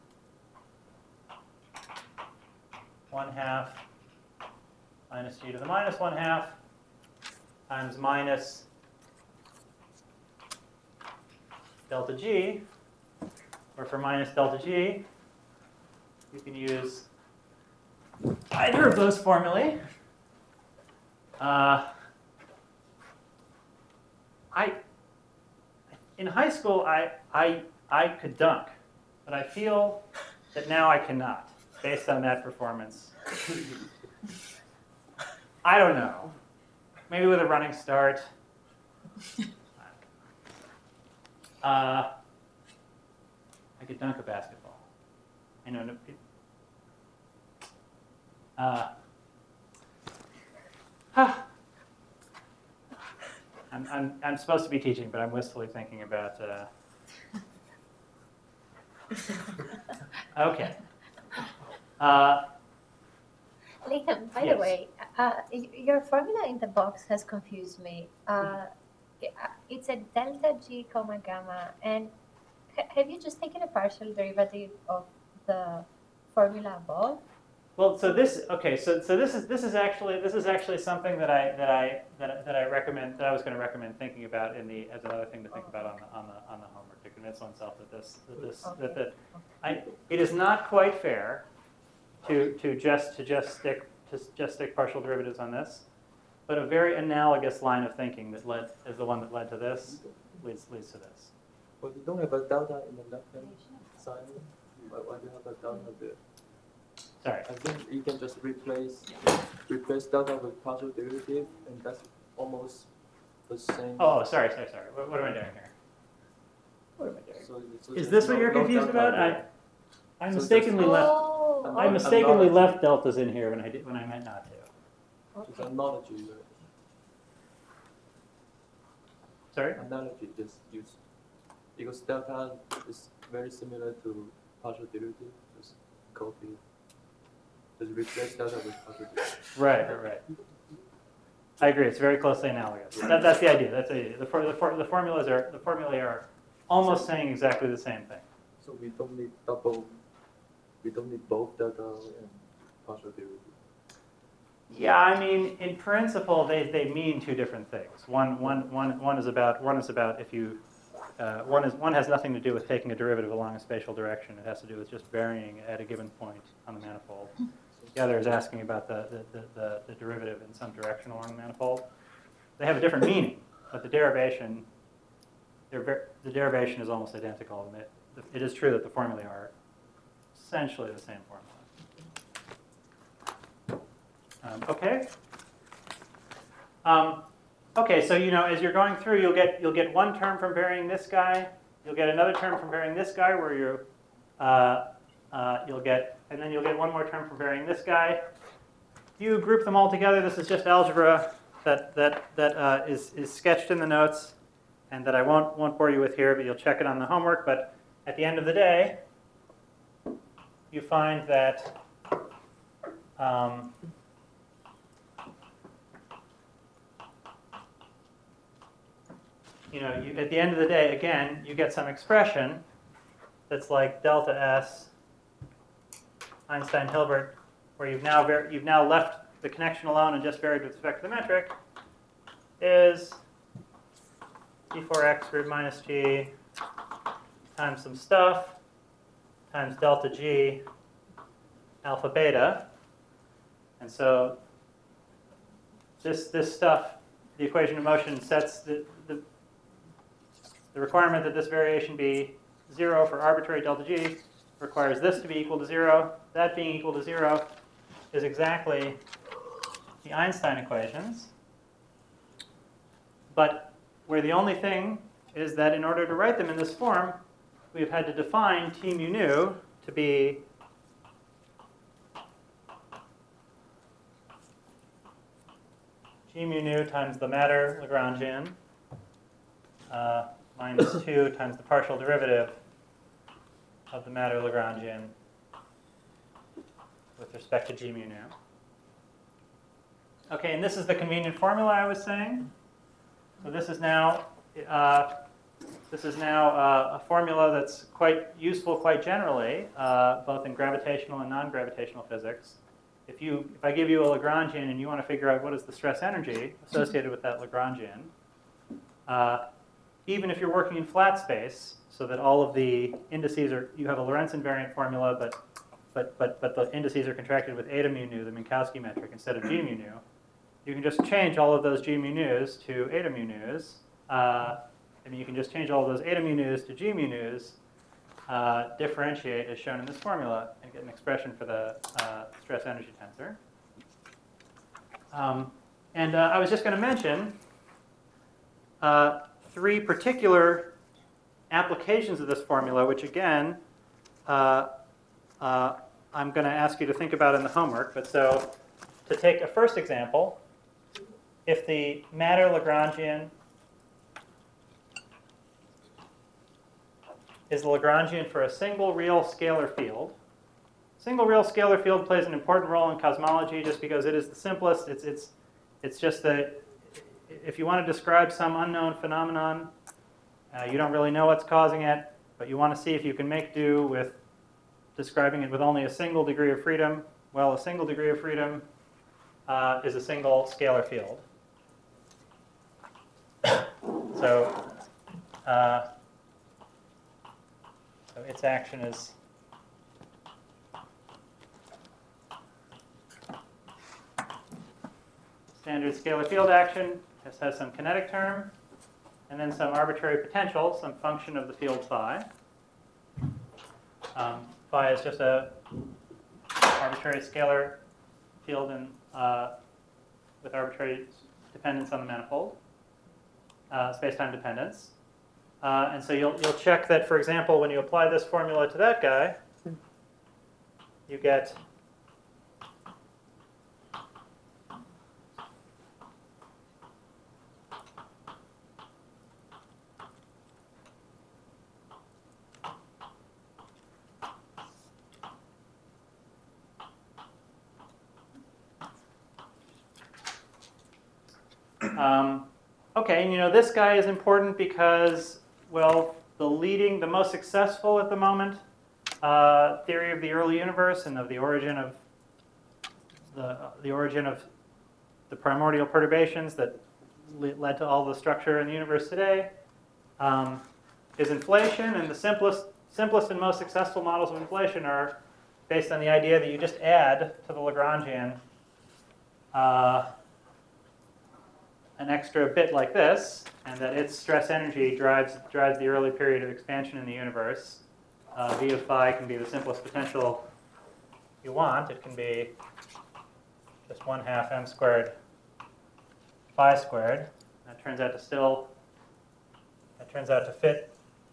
one half minus G to the minus one half times minus delta G, or for minus delta G, you can use either of those formulae. Uh, I, in high school, I, I, I could dunk, but I feel that now I cannot, based on that performance. I don't know. Maybe with a running start. Uh, I could dunk a basketball. I know. No, uh, huh. I'm, I'm, I'm supposed to be teaching, but I'm wistfully thinking about. Uh, okay. Uh, Nathan, by Yes. the way, uh, y- your formula in the box has confused me. Uh, i- uh, it's a delta G comma gamma, and ha- have you just taken a partial derivative of the formula above? Well, so this okay, so so this is this is actually this is actually something that I that I that, I- that I recommend that I was going to recommend thinking about in the as another thing to think about on the on the on the homework to convince oneself that this that this that the I it is not quite fair to to just to just stick to s- just stick partial derivatives on this, but a very analogous line of thinking that led is the one that led to this leads leads to this. But you don't have a delta in the left hand side. Why, why do you have a delta there? Sorry. I think you can just replace replace delta with partial derivative, and that's almost the same. Oh, sorry, sorry, sorry. What, what am I doing here? What am I doing? So, so Is there's this what no- you're no confused delta about? I there. I So just- mistakenly left. Oh, I'm- I I'm mistakenly not- left deltas in here when I did when I meant not to. Just okay. analogy, right? Sorry. Analogy just use because delta is very similar to partial derivative. Just copy. Just replace delta with partial derivative. Right, right, right. I agree. It's very closely analogous. That, that's the idea. That's the idea. The, for, the, for, the formulas are the formulae are almost saying exactly the same thing. So we don't need double. We don't need both delta and partial derivative. Yeah, I mean, in principle, they, they mean two different things. One, one, one, one is about one is about if you uh, one is one has nothing to do with taking a derivative along a spatial direction. It has to do with just varying at a given point on the manifold. The other is asking about the the, the, the, the derivative in some direction along the manifold. They have a different meaning, but the derivation they're ver- the derivation is almost identical, and it, it is true that the formulae are essentially the same formula. Um, okay. Um, okay. So you know, as you're going through, you'll get you'll get one term from varying this guy. You'll get another term from varying this guy, where you're uh, uh, you'll get, and then you'll get one more term from varying this guy. You group them all together. This is just algebra that that that uh, is is sketched in the notes, and that I won't won't bore you with here, but you'll check it on the homework. But at the end of the day, you find that. Um, You know, you, at the end of the day, again, you get some expression that's like delta S Einstein-Hilbert, where you've now ver- you've now left the connection alone and just varied with respect to the metric, is g four x root minus g times some stuff times delta g alpha beta. And so this this stuff, the equation of motion sets the, the The requirement that this variation be zero for arbitrary delta G requires this to be equal to zero. That being equal to zero is exactly the Einstein equations. But where the only thing is that in order to write them in this form, we've had to define T mu nu to be G mu nu times the matter Lagrangian uh, minus two times the partial derivative of the matter Lagrangian with respect to G mu nu. Okay, and this is the convenient formula I was saying. So this is now uh, this is now uh, a formula that's quite useful quite generally, uh, both in gravitational and non-gravitational physics. If you if I give you a Lagrangian and you want to figure out what is the stress energy associated with that Lagrangian, uh, even if you're working in flat space, so that all of the indices are, you have a Lorentz invariant formula, but but but but the indices are contracted with eta mu nu, the Minkowski metric, instead of g mu nu. You can just change all of those g mu nus to eta mu nus. Uh, I mean, you can just change all of those eta mu nus to g mu nus, uh, differentiate as shown in this formula, and get an expression for the uh, stress energy tensor. Um, and uh, I was just going to mention uh, three particular applications of this formula, which again, uh, uh, I'm going to ask you to think about in the homework. But so, to take a first example, if the matter Lagrangian is the Lagrangian for a single real scalar field, single real scalar field plays an important role in cosmology just because it is the simplest. It's it's it's just that if you want to describe some unknown phenomenon, uh, you don't really know what's causing it, but you want to see if you can make do with describing it with only a single degree of freedom. Well, a single degree of freedom uh, is a single scalar field. So, uh, so its action is standard scalar field action. This has some kinetic term, and then some arbitrary potential, some function of the field phi. Um, phi is just a arbitrary scalar field in, uh, with arbitrary dependence on the manifold, uh, space-time dependence. Uh, and so you'll, you'll check that, for example, when you apply this formula to that guy, you get Um, okay, and you know, this guy is important because, well, the leading, the most successful at the moment uh, theory of the early universe and of the origin of the, uh, the origin of the primordial perturbations that le led to all the structure in the universe today um, is inflation, and the simplest, simplest and most successful models of inflation are based on the idea that you just add to the Lagrangian uh, an extra bit like this, and that its stress energy drives drives the early period of expansion in the universe. Uh, V of phi can be the simplest potential you want. It can be just one half m squared phi squared. That turns out to still that turns out to fit.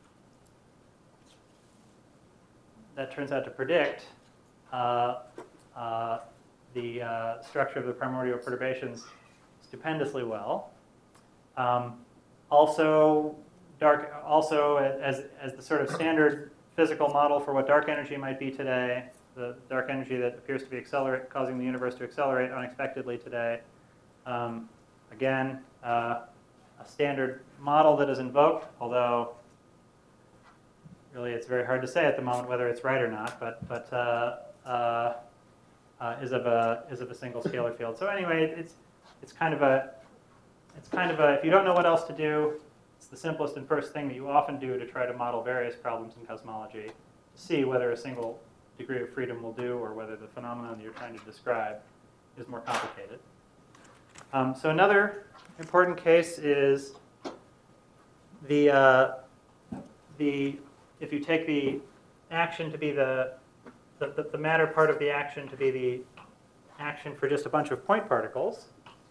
That turns out to predict uh, uh, the uh, structure of the primordial perturbations stupendously well. Um, also, dark. Also, as as the sort of standard physical model for what dark energy might be today, the dark energy that appears to be accelerate, causing the universe to accelerate unexpectedly today. Um, again, uh, a standard model that is invoked, although really it's very hard to say at the moment whether it's right or not. But but uh, uh, uh, is of a is of a single scalar field. So anyway, it's It's kind of a, it's kind of a, if you don't know what else to do, it's the simplest and first thing that you often do to try to model various problems in cosmology, to see whether a single degree of freedom will do or whether the phenomenon that you're trying to describe is more complicated. Um, so another important case is the, uh, the, if you take the action to be the, the, the, the matter part of the action to be the action for just a bunch of point particles,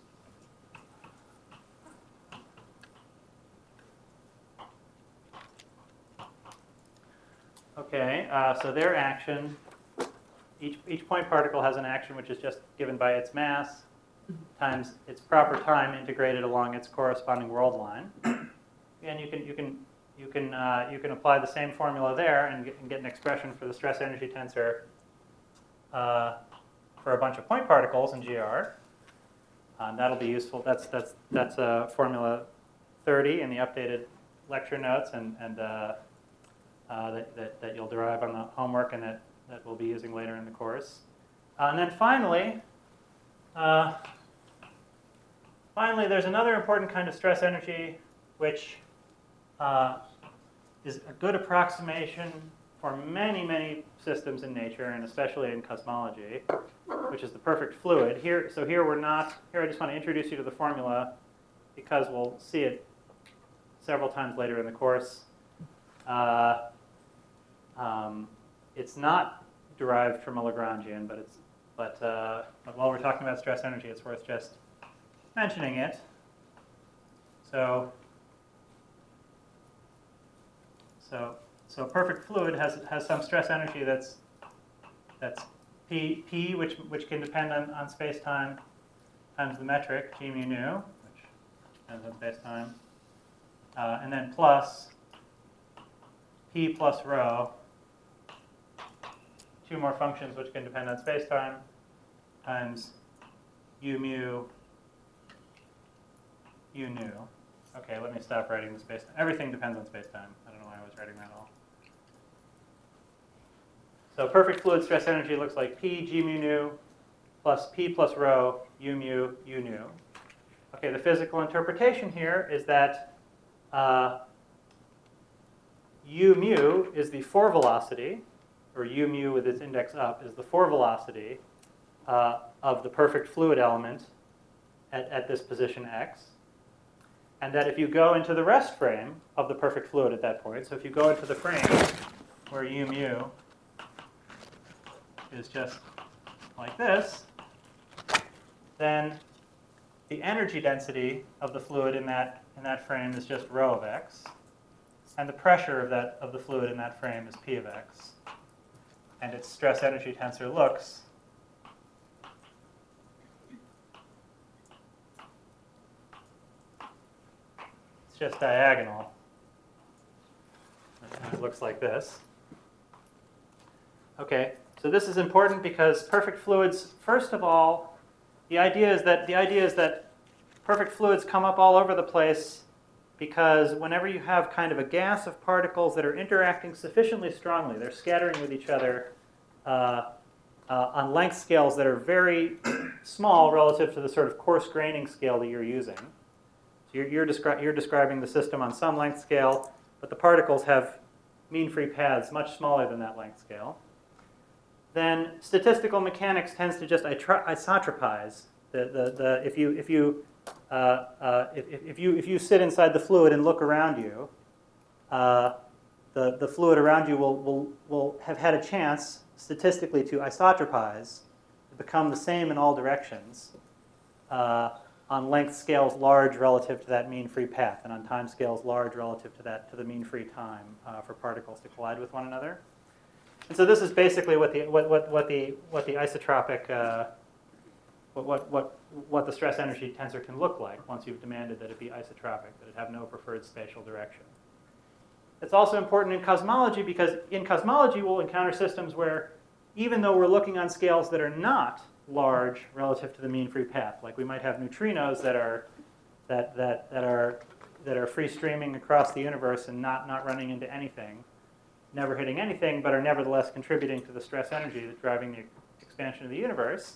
okay, uh, so their action, each, each point particle has an action which is just given by its mass times its proper time integrated along its corresponding world line. And you can, you can, you can, uh, you can apply the same formula there and get, and get an expression for the stress energy tensor uh, for a bunch of point particles in G R. Uh, and that'll be useful. That's, that's, that's uh, formula thirty in the updated lecture notes, and, and uh, uh, that, that, that you'll derive on the homework, and that, that we'll be using later in the course. Uh, and then finally, uh, finally, there's another important kind of stress energy which uh, is a good approximation for many, many systems in nature, and especially in cosmology, which is the perfect fluid. Here, so here we're not, here I just want to introduce you to the formula because we'll see it several times later in the course. Uh, um, it's not derived from a Lagrangian, but it's, but, uh, but while we're talking about stress energy, it's worth just mentioning it. So, so, so perfect fluid has has some stress energy that's that's p p, which which can depend on on space time times the metric g mu nu, which depends on space time, uh, and then plus p plus rho, two more functions which can depend on space time times u mu u nu. Okay, let me stop writing the space time. Everything depends on space time. I don't know why I was writing that all. So perfect fluid stress energy looks like P g mu nu plus P plus rho u mu u nu. Okay, the physical interpretation here is that uh, u mu is the four velocity, or u mu with its index up is the four velocity uh, of the perfect fluid element at, at this position x. And that if you go into the rest frame of the perfect fluid at that point, so if you go into the frame where u mu is just like this, then the energy density of the fluid in that in that frame is just rho of x, and the pressure of that of the fluid in that frame is p of x, and its stress energy tensor looks it's just diagonal. It looks like this. Okay. So this is important because perfect fluids, first of all, the idea is that the idea is that perfect fluids come up all over the place because whenever you have kind of a gas of particles that are interacting sufficiently strongly, they're scattering with each other uh, uh, on length scales that are very small relative to the sort of coarse graining scale that you're using. So you're, you're, descri you're describing the system on some length scale, but the particles have mean free paths much smaller than that length scale. Then statistical mechanics tends to just isotropize the, the, the if you if you uh, uh, if, if you if you sit inside the fluid and look around you, uh, the the fluid around you will will will have had a chance statistically to isotropize, to become the same in all directions uh, on length scales large relative to that mean free path, and on time scales large relative to that to the mean free time uh, for particles to collide with one another. And so this is basically what the what what, what the what the isotropic uh, what, what what what the stress energy tensor can look like once you've demanded that it be isotropic, that it have no preferred spatial direction. It's also important in cosmology because in cosmology we'll encounter systems where even though we're looking on scales that are not large relative to the mean free path, like we might have neutrinos that are that that that are that are free streaming across the universe and not not running into anything, never hitting anything, but are nevertheless contributing to the stress energy that's driving the expansion of the universe.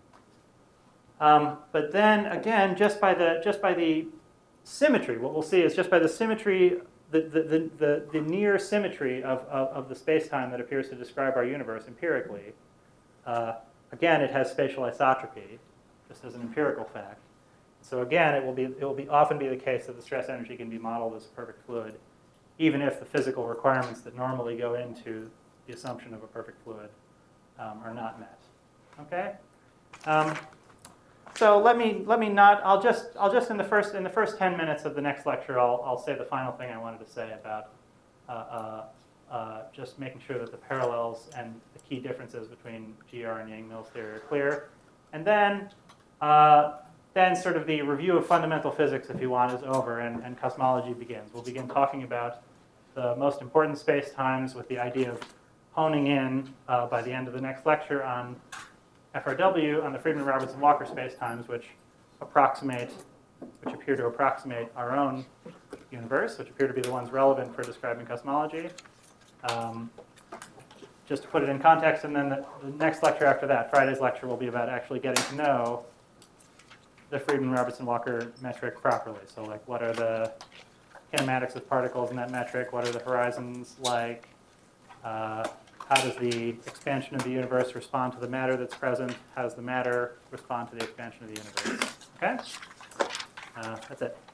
Um, but then again, just by the just by the symmetry, what we'll see is just by the symmetry, the the the, the, the near symmetry of, of, of the space-time that appears to describe our universe empirically. Uh, again, it has spatial isotropy, just as an empirical fact. So again, it will be it will be often be the case that the stress energy can be modeled as a perfect fluid, even if the physical requirements that normally go into the assumption of a perfect fluid um, are not met. Okay. Um, so let me let me not. I'll just I'll just in the first in the first ten minutes of the next lecture, I'll I'll say the final thing I wanted to say about uh, uh, uh, just making sure that the parallels and the key differences between G R and Yang-Mills theory are clear, and then. Uh, Then sort of the review of fundamental physics, if you want, is over, and, and cosmology begins. We'll begin talking about the most important space-times with the idea of honing in uh, by the end of the next lecture on F R W, on the Friedmann-Robertson-Walker space-times, which approximate, which appear to approximate our own universe, which appear to be the ones relevant for describing cosmology. Um, just to put it in context, and then the, the next lecture after that, Friday's lecture, will be about actually getting to know the Friedmann-Robertson-Walker metric properly. So, like, what are the kinematics of particles in that metric, what are the horizons like, uh, how does the expansion of the universe respond to the matter that's present, how does the matter respond to the expansion of the universe, okay? Uh, that's it.